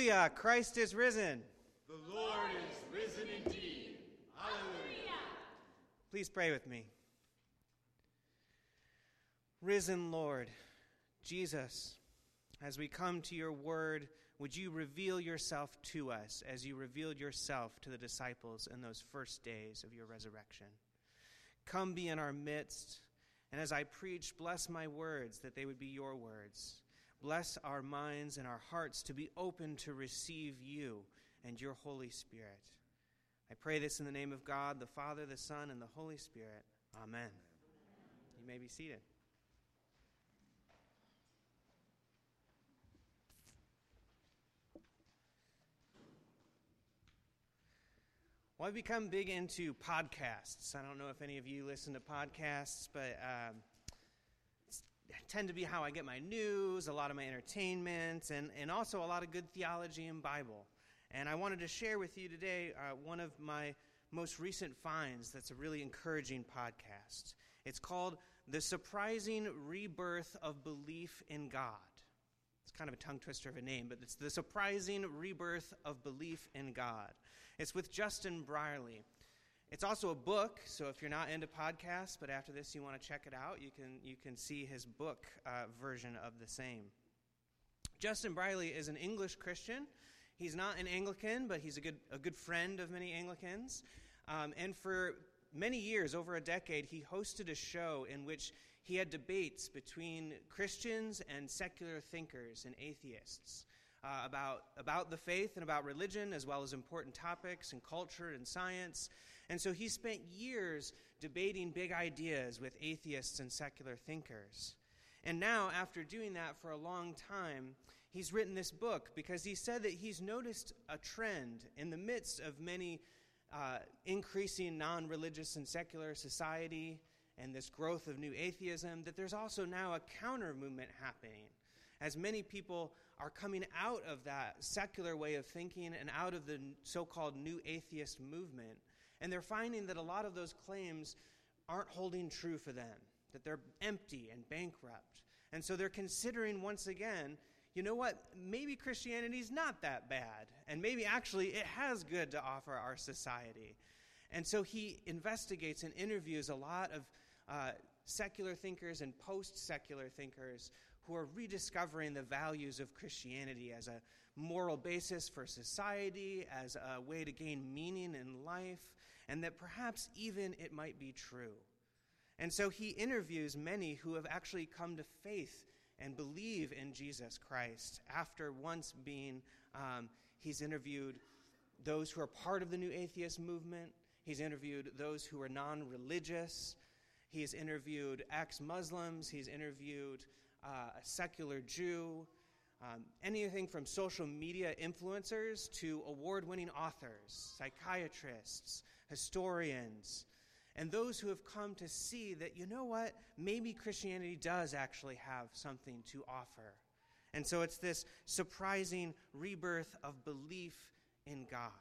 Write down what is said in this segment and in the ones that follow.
Hallelujah! Christ is risen. The Lord is risen indeed. Hallelujah! Please pray with me. Risen Lord, Jesus, as we come to your word, would you reveal yourself to us as you revealed yourself to the disciples in those first days of your resurrection? Come be in our midst, and as I preach, bless my words that they would be your words. Bless our minds and our hearts to be open to receive you and your Holy Spirit. I pray this in the name of God, the Father, the Son, and the Holy Spirit. Amen. You may be seated. Well, I've become big into podcasts. I don't know if any of you listen to podcasts, but tend to be how I get my news, a lot of my entertainment, and also a lot of good theology and Bible. And I wanted to share with you today one of my most recent finds that's a really encouraging podcast. It's called The Surprising Rebirth of Belief in God. It's kind of a tongue twister of a name, but it's The Surprising Rebirth of Belief in God. It's with Justin Brierley. It's also a book, so if you're not into podcasts, but after this you want to check it out, you can see his book version of the same. Justin Brierley is an English Christian. He's not an Anglican, but he's a good friend of many Anglicans. And for many years, over a decade, he hosted a show in which he had debates between Christians and secular thinkers and atheists. About the faith and about religion, as well as important topics in culture and science. And so he spent years debating big ideas with atheists and secular thinkers. And now, after doing that for a long time, he's written this book because he said that he's noticed a trend in the midst of many increasing non-religious and secular society and this growth of new atheism, that there's also now a counter movement happening, as many people are coming out of that secular way of thinking and out of the so-called new atheist movement. And they're finding that a lot of those claims aren't holding true for them, that they're empty and bankrupt. And so they're considering once again, you know what, maybe Christianity's not that bad. And maybe actually it has good to offer our society. And so he investigates and interviews a lot of secular thinkers and post-secular thinkers who are rediscovering the values of Christianity as a moral basis for society, as a way to gain meaning in life, and that perhaps even it might be true. And so he interviews many who have actually come to faith and believe in Jesus Christ after once being, he's interviewed those who are part of the new atheist movement. He's interviewed those who are non-religious. He's interviewed ex-Muslims. He's interviewed a secular Jew, anything from social media influencers to award-winning authors, psychiatrists, historians, and those who have come to see that, you know what, maybe Christianity does actually have something to offer. And so it's this surprising rebirth of belief in God.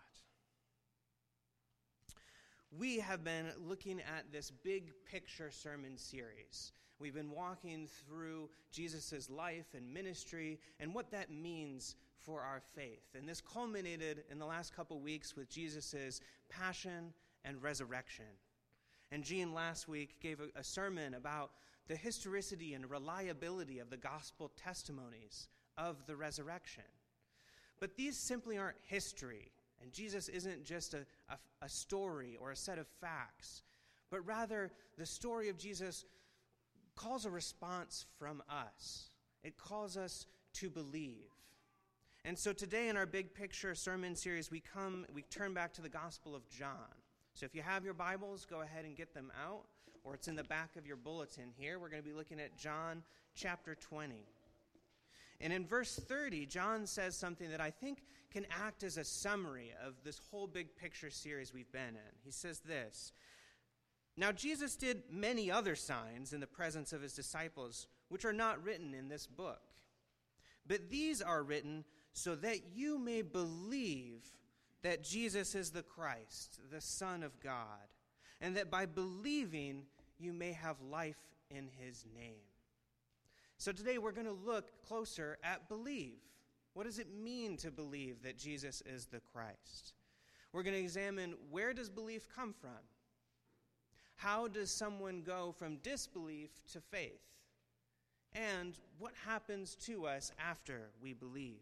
We have been looking at this big picture sermon series. We've been walking through Jesus' life and ministry and what that means for our faith. And this culminated in the last couple weeks with Jesus' passion and resurrection. And Jean last week gave a sermon about the historicity and reliability of the gospel testimonies of the resurrection. But these simply aren't history. And Jesus isn't just a story or a set of facts, but rather the story of Jesus calls a response from us. It calls us to believe. And so today in our big picture sermon series, we turn back to the Gospel of John. So if you have your Bibles, go ahead and get them out, or it's in the back of your bulletin here. We're going to be looking at John chapter 20. And in verse 30, John says something that I think can act as a summary of this whole big picture series we've been in. He says this: "Now Jesus did many other signs in the presence of his disciples, which are not written in this book. But these are written so that you may believe that Jesus is the Christ, the Son of God, and that by believing you may have life in his name." So today we're going to look closer at believe. What does it mean to believe that Jesus is the Christ? We're going to examine, where does belief come from? How does someone go from disbelief to faith? And what happens to us after we believe?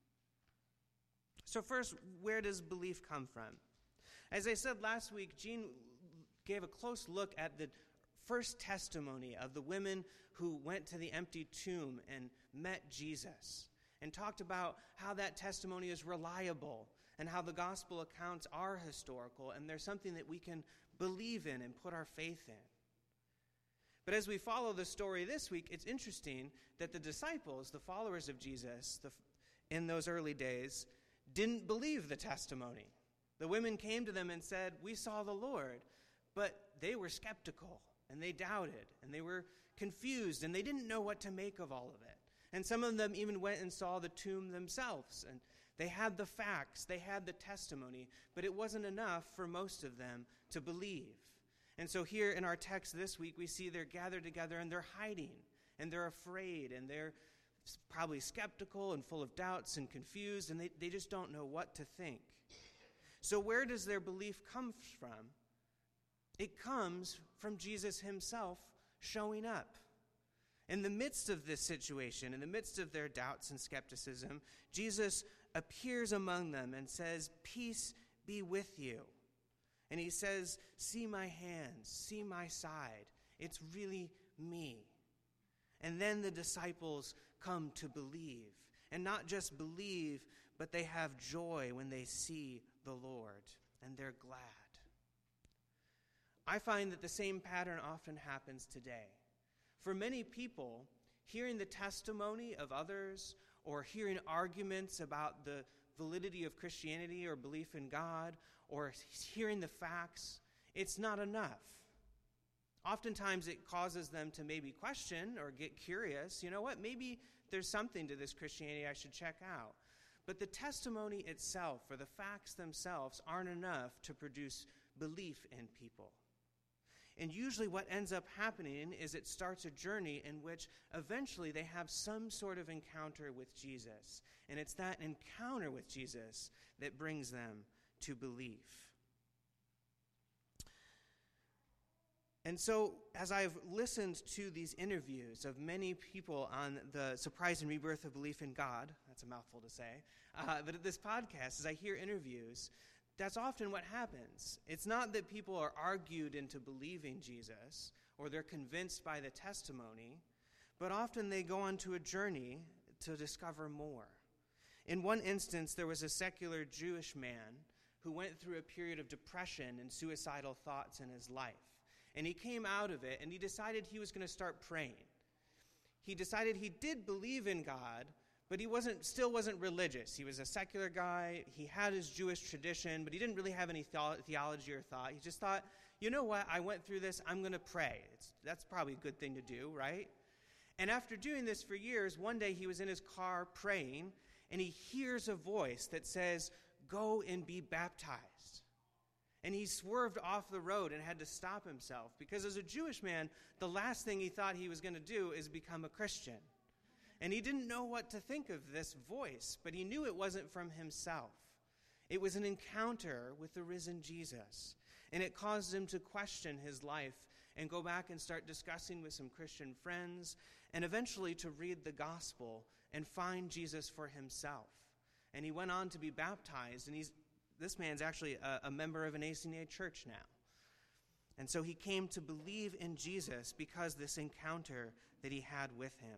So first, where does belief come from? As I said last week, Jean gave a close look at the first testimony of the women who went to the empty tomb and met Jesus, and talked about how that testimony is reliable and how the gospel accounts are historical and they're something that we can believe in and put our faith in. But as we follow the story this week, it's interesting that the disciples, the followers of Jesus in those early days, didn't believe the testimony. The women came to them and said, "We saw the Lord," but they were skeptical and they doubted and they were confused and they didn't know what to make of all of it. And some of them even went and saw the tomb themselves, and they had the facts, they had the testimony, but it wasn't enough for most of them to believe. And so here in our text this week, we see they're gathered together and they're hiding, and they're afraid, and they're probably skeptical and full of doubts and confused, and they just don't know what to think. So where does their belief come from? It comes from Jesus himself showing up. In the midst of this situation, in the midst of their doubts and skepticism, Jesus appears among them and says, "Peace be with you." And he says, "See my hands, see my side. It's really me." And then the disciples come to believe. And not just believe, but they have joy when they see the Lord, and they're glad. I find that the same pattern often happens today. For many people, hearing the testimony of others or hearing arguments about the validity of Christianity or belief in God or hearing the facts, it's not enough. Oftentimes it causes them to maybe question or get curious. You know what? Maybe there's something to this Christianity I should check out. But the testimony itself or the facts themselves aren't enough to produce belief in people. And usually what ends up happening is it starts a journey in which eventually they have some sort of encounter with Jesus. And it's that encounter with Jesus that brings them to belief. And so as I've listened to these interviews of many people on the surprise and rebirth of belief in God, that's a mouthful to say, but at this podcast, as I hear interviews, that's often what happens. It's not that people are argued into believing Jesus or they're convinced by the testimony, but often they go on to a journey to discover more. In one instance, there was a secular Jewish man who went through a period of depression and suicidal thoughts in his life. And he came out of it and he decided he was going to start praying. He decided he did believe in God, but he still wasn't religious. He was a secular guy. He had his Jewish tradition, but he didn't really have any theology or thought. He just thought, you know what, I went through this, I'm going to pray. That's probably a good thing to do, right? And after doing this for years, one day he was in his car praying, and he hears a voice that says, "Go and be baptized." And he swerved off the road and had to stop himself, because as a Jewish man, the last thing he thought he was going to do is become a Christian. And he didn't know what to think of this voice, but he knew it wasn't from himself. It was an encounter with the risen Jesus. And it caused him to question his life and go back and start discussing with some Christian friends, and eventually to read the gospel and find Jesus for himself. And he went on to be baptized, and this man's actually a member of an ACNA church now. And so he came to believe in Jesus because this encounter that he had with him.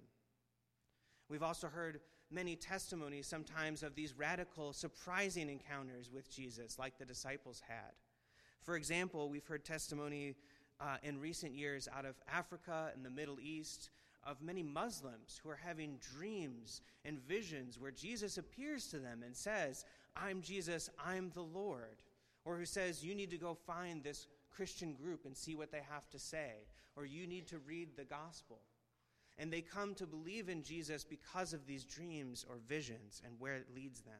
We've also heard many testimonies sometimes of these radical, surprising encounters with Jesus, like the disciples had. For example, we've heard testimony in recent years out of Africa and the Middle East of many Muslims who are having dreams and visions where Jesus appears to them and says, "I'm Jesus, I'm the Lord." Or who says, "You need to go find this Christian group and see what they have to say." Or "You need to read the gospel." And they come to believe in Jesus because of these dreams or visions and where it leads them.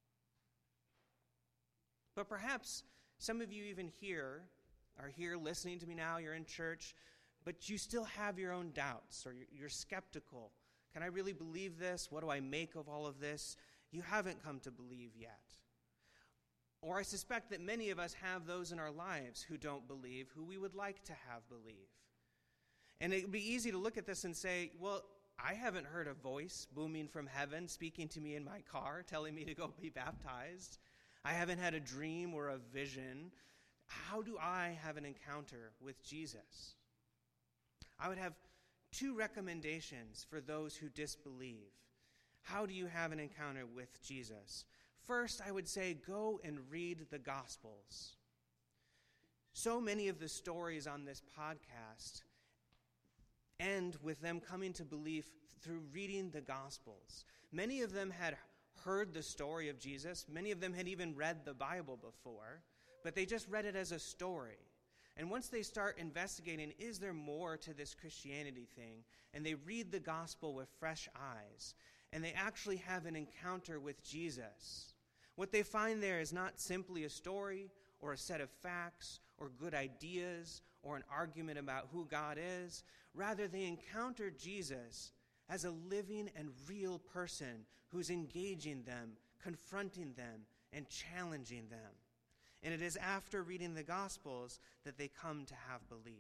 But perhaps some of you even are here listening to me now, you're in church, but you still have your own doubts, or you're skeptical. Can I really believe this? What do I make of all of this? you haven't come to believe yet. Or I suspect that many of us have those in our lives who don't believe, who we would like to have believe. And it would be easy to look at this and say, well, I haven't heard a voice booming from heaven speaking to me in my car, telling me to go be baptized. I haven't had a dream or a vision. How do I have an encounter with Jesus? I would have two recommendations for those who disbelieve. How do you have an encounter with Jesus? First, I would say go and read the Gospels. So many of the stories on this podcast end with them coming to belief through reading the Gospels. Many of them had heard the story of Jesus. Many of them had even read the Bible before, but they just read it as a story. And once they start investigating, is there more to this Christianity thing? And they read the Gospel with fresh eyes, and they actually have an encounter with Jesus. What they find there is not simply a story or a set of facts or good ideas or an argument about who God is. Rather, they encounter Jesus as a living and real person who's engaging them, confronting them, and challenging them. And it is after reading the Gospels that they come to have belief.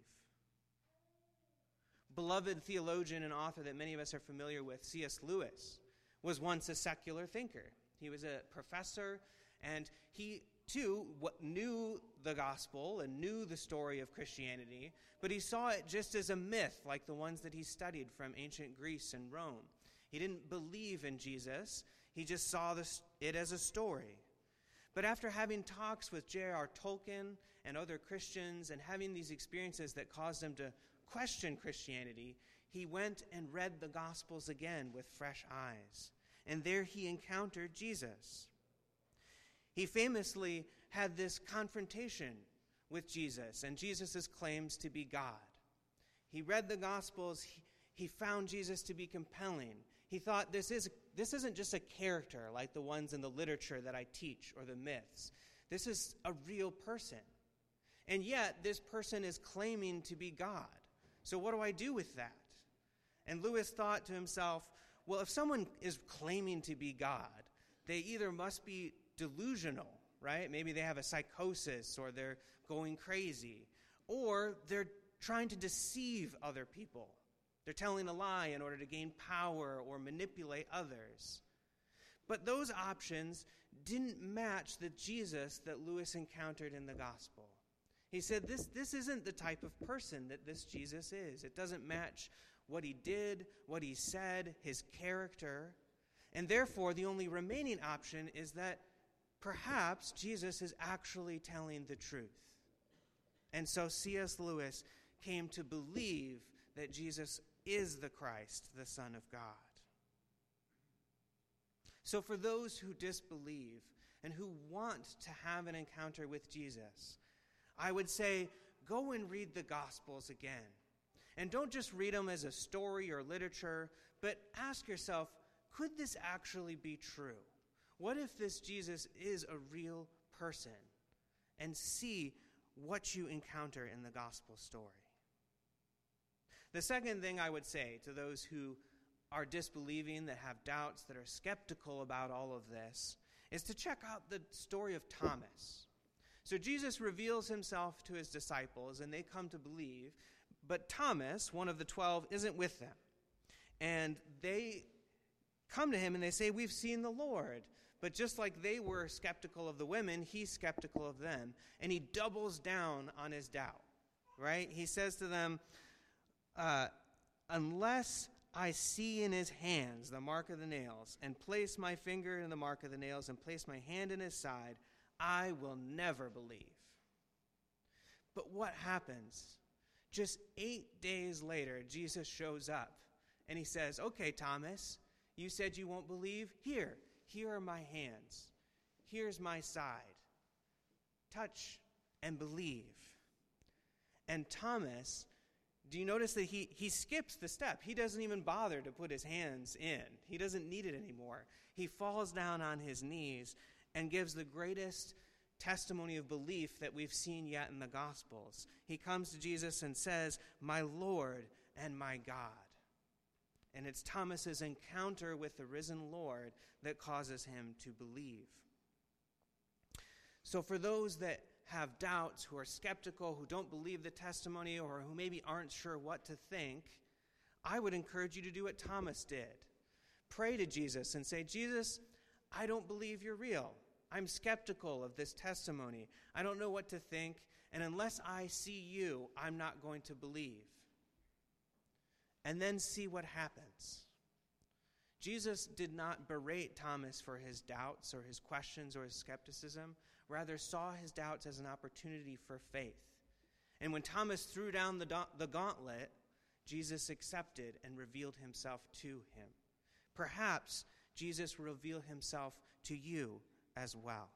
Beloved theologian and author that many of us are familiar with, C.S. Lewis, was once a secular thinker. He was a professor, and he too knew the gospel and knew the story of Christianity, but he saw it just as a myth like the ones that he studied from ancient Greece and Rome. He didn't believe in Jesus. He just saw it as a story. But after having talks with J.R. Tolkien and other Christians and having these experiences that caused him to question Christianity, he went and read the Gospels again with fresh eyes. And there he encountered Jesus. He famously had this confrontation with Jesus and Jesus' claims to be God. He read the Gospels. He found Jesus to be compelling. He thought this isn't just a character like the ones in the literature that I teach or the myths. This is a real person. And yet this person is claiming to be God. So what do I do with that? And Lewis thought to himself, well, if someone is claiming to be God, they either must be delusional, right? Maybe they have a psychosis or they're going crazy, or they're trying to deceive other people. They're telling a lie in order to gain power or manipulate others. But those options didn't match the Jesus that Lewis encountered in the gospel. He said, this isn't the type of person that this Jesus is. It doesn't match what he did, what he said, his character. And therefore, the only remaining option is that perhaps Jesus is actually telling the truth. And so C.S. Lewis came to believe that Jesus is the Christ, the Son of God. So for those who disbelieve and who want to have an encounter with Jesus, I would say, go and read the Gospels again. And don't just read them as a story or literature, but ask yourself, could this actually be true? What if this Jesus is a real person? And see what you encounter in the gospel story. The second thing I would say to those who are disbelieving, that have doubts, that are skeptical about all of this, is to check out the story of Thomas. So Jesus reveals himself to his disciples, and they come to believe, but Thomas, one of the 12, isn't with them. And they come to him and they say, we've seen the Lord. But just like they were skeptical of the women, he's skeptical of them. And he doubles down on his doubt, right? He says to them, unless I see in his hands the mark of the nails, and place my finger in the mark of the nails, and place my hand in his side, I will never believe. But what happens? Just 8 days later, Jesus shows up, and he says, okay, Thomas, you said you won't believe? Here are my hands. Here's my side. Touch and believe. And Thomas, do you notice that he skips the step? He doesn't even bother to put his hands in. He doesn't need it anymore. He falls down on his knees and gives the greatest testimony of belief that we've seen yet in the Gospels. He comes to Jesus and says, my Lord and my God. And it's Thomas's encounter with the risen Lord that causes him to believe. So for those that have doubts, who are skeptical, who don't believe the testimony, or who maybe aren't sure what to think, I would encourage you to do what Thomas did. Pray to Jesus and say, Jesus, I don't believe you're real. I'm skeptical of this testimony. I don't know what to think, and unless I see you, I'm not going to believe. And then see what happens. Jesus did not berate Thomas for his doubts or his questions or his skepticism, rather saw his doubts as an opportunity for faith. And when Thomas threw down the gauntlet, Jesus accepted and revealed himself to him. Perhaps Jesus will reveal himself to you as well.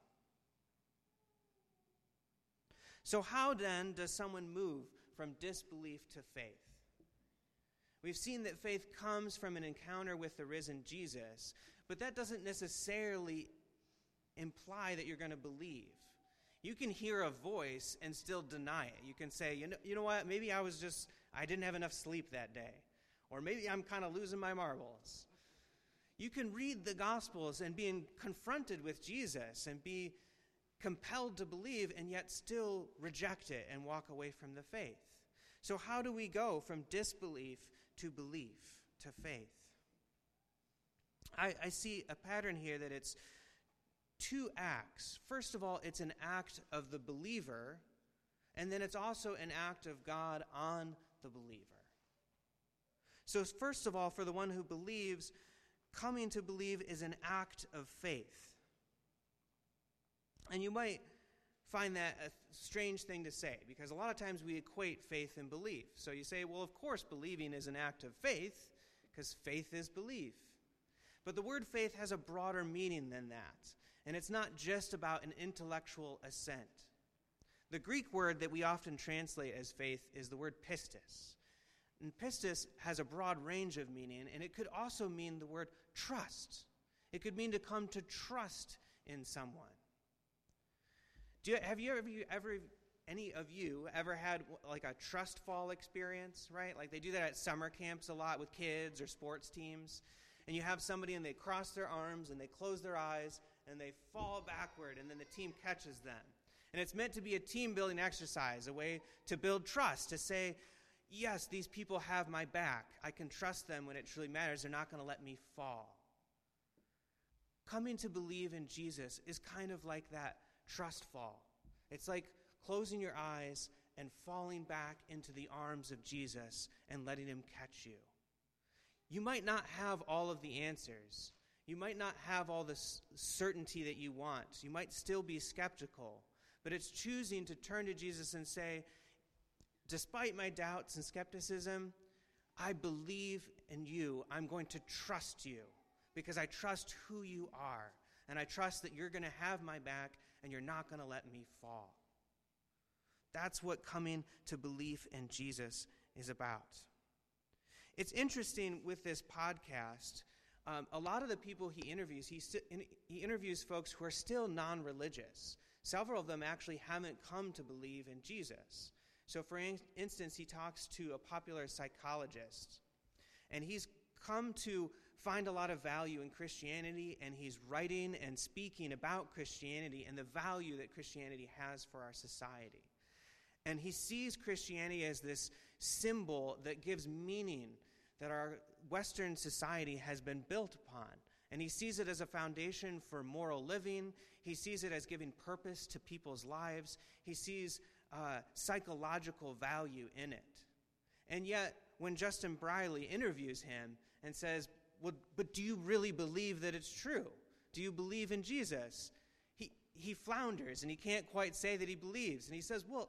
So how then does someone move from disbelief to faith? We've seen that faith comes from an encounter with the risen Jesus, but that doesn't necessarily imply that you're going to believe. You can hear a voice and still deny it. You can say, you know what, maybe I didn't have enough sleep that day. Or maybe I'm kind of losing my marbles. You can read the Gospels and be confronted with Jesus and be compelled to believe and yet still reject it and walk away from the faith. So how do we go from disbelief to belief, to faith? I see a pattern here that it's two acts. First of all, it's an act of the believer, and then it's also an act of God on the believer. So first of all, for the one who believes, coming to believe is an act of faith. And you might find that a strange thing to say, because a lot of times we equate faith and belief. So you say, well, of course, believing is an act of faith, because faith is belief. But the word faith has a broader meaning than that, and it's not just about an intellectual assent. The Greek word that we often translate as faith is the word pistis. And pistis has a broad range of meaning, and it could also mean the word trust. It could mean to come to trust in someone. Any of you ever had like a trust fall experience, right? Like they do that at summer camps a lot with kids or sports teams. And you have somebody and they cross their arms and they close their eyes and they fall backward and then the team catches them. And it's meant to be a team-building exercise, a way to build trust, to say, yes, these people have my back. I can trust them when it truly matters. They're not going to let me fall. Coming to believe in Jesus is kind of like that trust fall. It's like closing your eyes and falling back into the arms of Jesus and letting him catch you. You might not have all of the answers. You might not have all the certainty that you want. You might still be skeptical. But it's choosing to turn to Jesus and say, despite my doubts and skepticism, I believe in you. I'm going to trust you because I trust who you are. And I trust that you're going to have my back and you're not going to let me fall. That's what coming to belief in Jesus is about. It's interesting with this podcast, a lot of the people he interviews, he interviews folks who are still non-religious. Several of them actually haven't come to believe in Jesus. So for instance, he talks to a popular psychologist, and he's come to find a lot of value in Christianity, and he's writing and speaking about Christianity and the value that Christianity has for our society. And he sees Christianity as this symbol that gives meaning that our Western society has been built upon. And he sees it as a foundation for moral living. He sees it as giving purpose to people's lives. He sees psychological value in it. And yet, when Justin Briley interviews him and says, well, but do you really believe that it's true? Do you believe in Jesus? He flounders, and he can't quite say that he believes. And he says, well,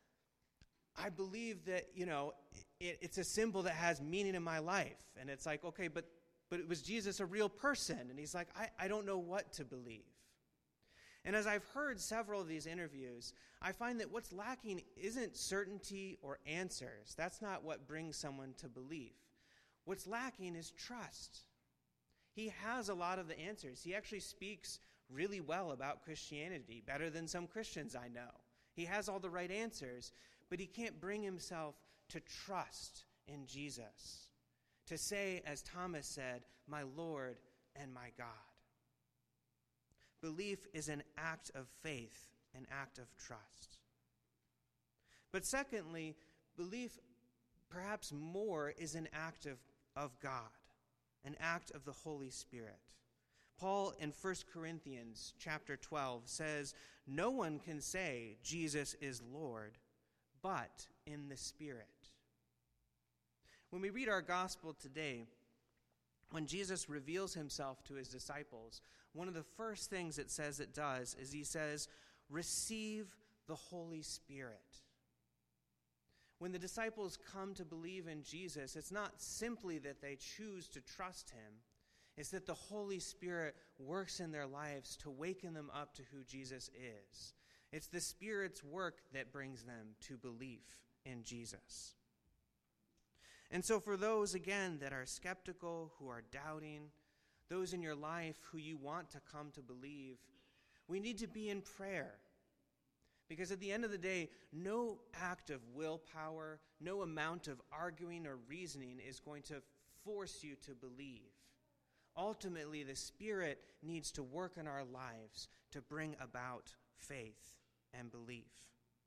I believe that, it's a symbol that has meaning in my life. And it's like, okay, but was Jesus a real person? And he's like, I don't know what to believe. And as I've heard several of these interviews, I find that what's lacking isn't certainty or answers. That's not what brings someone to belief. What's lacking is trust. He has a lot of the answers. He actually speaks really well about Christianity, better than some Christians I know. He has all the right answers, but he can't bring himself to trust in Jesus, to say, as Thomas said, "My Lord and my God." Belief is an act of faith, an act of trust. But secondly, belief, perhaps more, is an act of God, an act of the Holy Spirit. Paul in 1 Corinthians chapter 12 says, "No one can say Jesus is Lord, but in the Spirit." When we read our gospel today, when Jesus reveals himself to his disciples, one of the first things it says it does is he says, "Receive the Holy Spirit." When the disciples come to believe in Jesus, it's not simply that they choose to trust him. It's that the Holy Spirit works in their lives to waken them up to who Jesus is. It's the Spirit's work that brings them to belief in Jesus. And so for those, again, that are skeptical, who are doubting, those in your life who you want to come to believe, we need to be in prayer. Because at the end of the day, no act of willpower, no amount of arguing or reasoning is going to force you to believe. Ultimately, the Spirit needs to work in our lives to bring about faith and belief.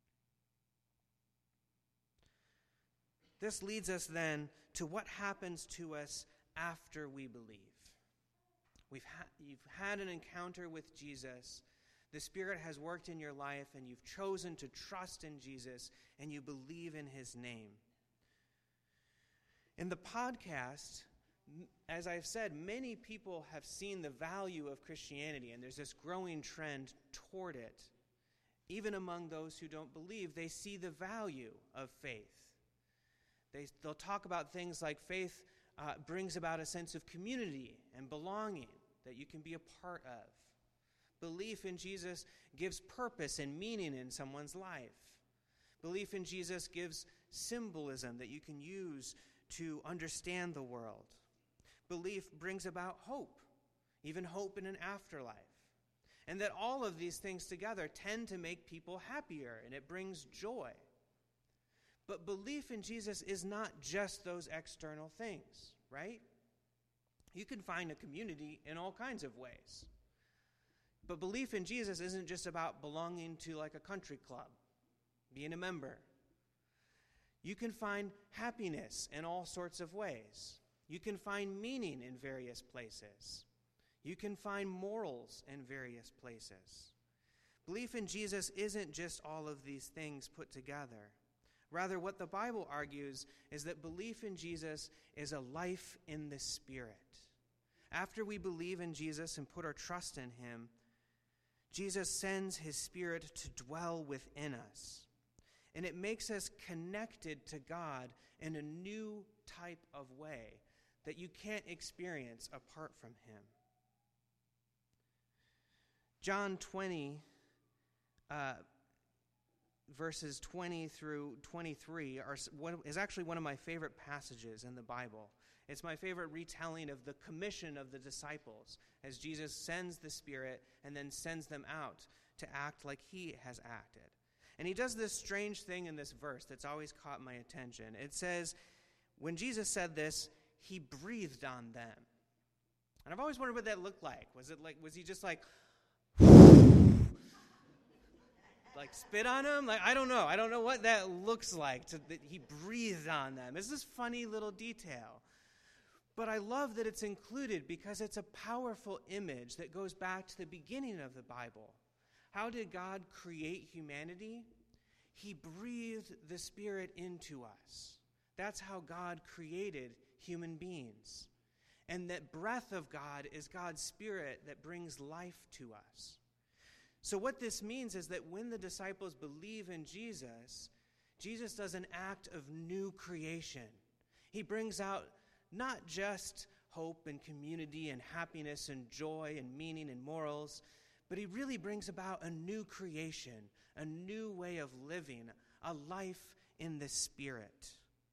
This leads us then to what happens to us after we believe. You've had an encounter with Jesus. The Spirit has worked in your life, and you've chosen to trust in Jesus, and you believe in his name. In the podcast, as I've said, many people have seen the value of Christianity, and there's this growing trend toward it. Even among those who don't believe, they see the value of faith. They'll talk about things like faith brings about a sense of community and belonging that you can be a part of. Belief in Jesus gives purpose and meaning in someone's life. Belief in Jesus gives symbolism that you can use to understand the world. Belief brings about hope, even hope in an afterlife. And that all of these things together tend to make people happier, and it brings joy. But belief in Jesus is not just those external things, right? You can find a community in all kinds of ways. But belief in Jesus isn't just about belonging to like a country club, being a member. You can find happiness in all sorts of ways. You can find meaning in various places. You can find morals in various places. Belief in Jesus isn't just all of these things put together. Rather, what the Bible argues is that belief in Jesus is a life in the Spirit. After we believe in Jesus and put our trust in him, Jesus sends his Spirit to dwell within us. And it makes us connected to God in a new type of way that you can't experience apart from him. John 20, verses 20 through 23 is actually one of my favorite passages in the Bible. It's my favorite retelling of the commission of the disciples as Jesus sends the Spirit and then sends them out to act like he has acted. And he does this strange thing in this verse that's always caught my attention. It says, when Jesus said this, he breathed on them. And I've always wondered what that looked like. Was he just like spit on them? I don't know. I don't know what that looks like. That he breathed on them. It's this funny little detail. But I love that it's included because it's a powerful image that goes back to the beginning of the Bible. How did God create humanity? He breathed the Spirit into us. That's how God created human beings. And that breath of God is God's Spirit that brings life to us. So what this means is that when the disciples believe in Jesus, Jesus does an act of new creation. He brings out not just hope and community and happiness and joy and meaning and morals, but he really brings about a new creation, a new way of living, a life in the Spirit.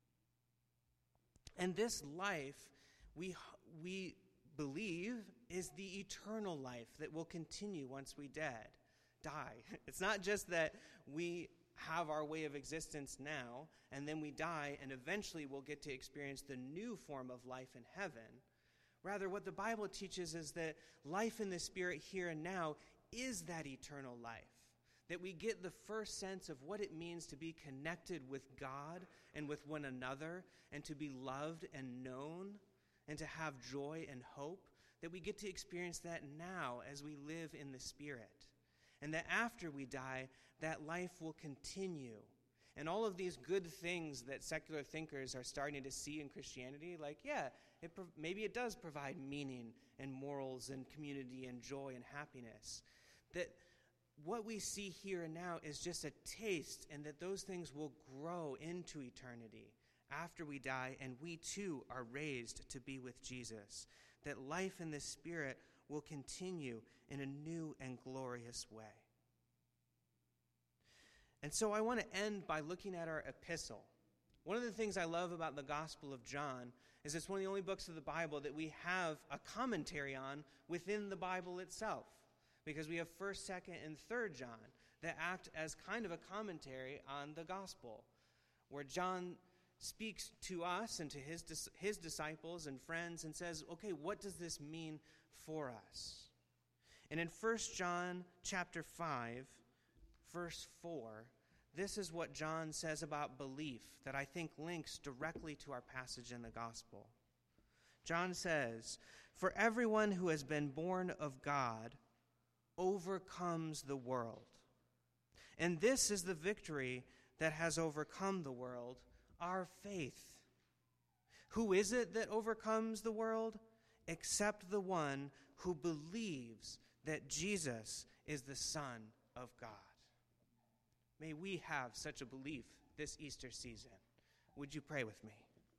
And this life, we believe, is the eternal life that will continue once we die. It's not just that we have our way of existence now, and then we die, and eventually we'll get to experience the new form of life in heaven. Rather, what the Bible teaches is that life in the Spirit here and now is that eternal life. That we get the first sense of what it means to be connected with God and with one another, and to be loved and known, and to have joy and hope. That we get to experience that now as we live in the Spirit. And that after we die, that life will continue. And all of these good things that secular thinkers are starting to see in Christianity, like, yeah, maybe it does provide meaning and morals and community and joy and happiness. That what we see here and now is just a taste, and that those things will grow into eternity after we die, and we too are raised to be with Jesus. That life in the Spirit will continue in a new and glorious way. And so I want to end by looking at our epistle. One of the things I love about the Gospel of John is it's one of the only books of the Bible that we have a commentary on within the Bible itself. Because we have 1st, 2nd, and 3rd John that act as kind of a commentary on the Gospel, where John speaks to us and to his disciples and friends and says, okay, what does this mean for us? And in 1 John chapter 5, verse 4, this is what John says about belief that I think links directly to our passage in the gospel. John says, "For everyone who has been born of God overcomes the world. And this is the victory that has overcome the world, our faith. Who is it that overcomes the world? Except the one who believes that Jesus is the Son of God." May we have such a belief this Easter season. Would you pray with me?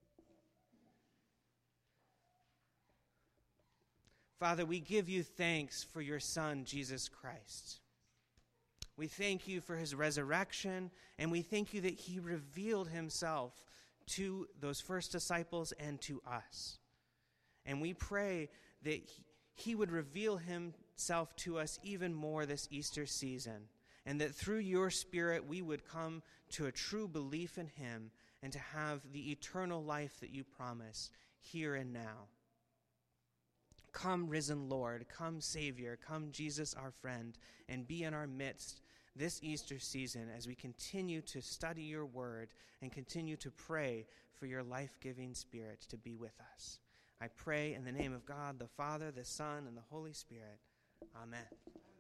Father, we give you thanks for your Son, Jesus Christ. We thank you for his resurrection, and we thank you that he revealed himself to those first disciples and to us. And we pray that he would reveal himself to us even more this Easter season, and that through your Spirit we would come to a true belief in him and to have the eternal life that you promise here and now. Come, risen Lord, come, Savior, come, Jesus, our friend, and be in our midst this Easter season as we continue to study your word and continue to pray for your life-giving Spirit to be with us. I pray in the name of God, the Father, the Son, and the Holy Spirit. Amen.